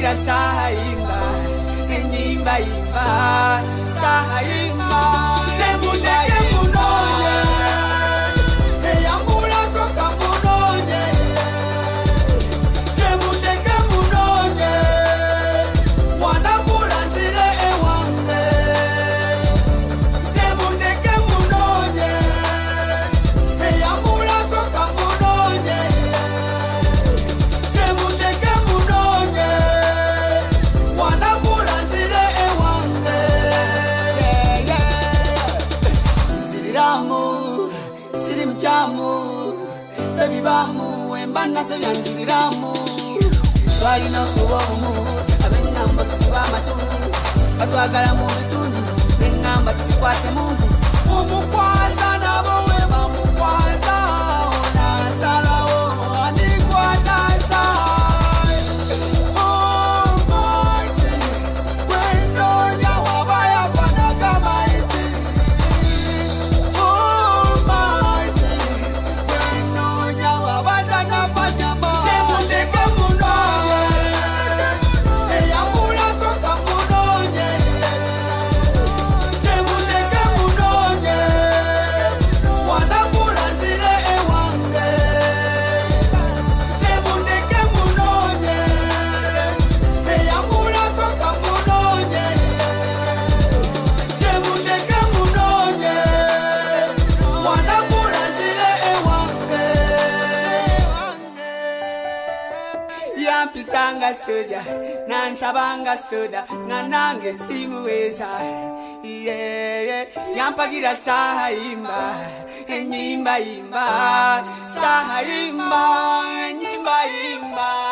Yampagira sahaimba Enyimba imba Sahaimba Zemundeke munonye Eyambula koka munonye Zemundeke munonye Wanambula nzile ewange Zemundeke munonye Eyambula koka munonye Zemundeke munonye Wanambula nzile ewange Nziliramu Siri mchamu Baby bamu Wembana sebya nziliramu Twali no kubomu Abengamba tusibama tu Batwagala mu bitundu Bengamba tukwase Mungu Mumukwaza nabo weba mukwaza Ona salawo Anikwatasa Almighty Wenonya wabaya panagama iti Almighty Wenonya wabada na panyamba Zemundeke munonye Eyambula koka munonye Zemundeke munonye Wanambula nzile ewange Zemundeke munonye Eyambula koka munonye Zemundeke munonye Wanambula nzile ewange Yampitanga soja Nansabanga soda Nanange simuweza Yampagira sahaimba Enyimba imba Sahaimba Enyimba imba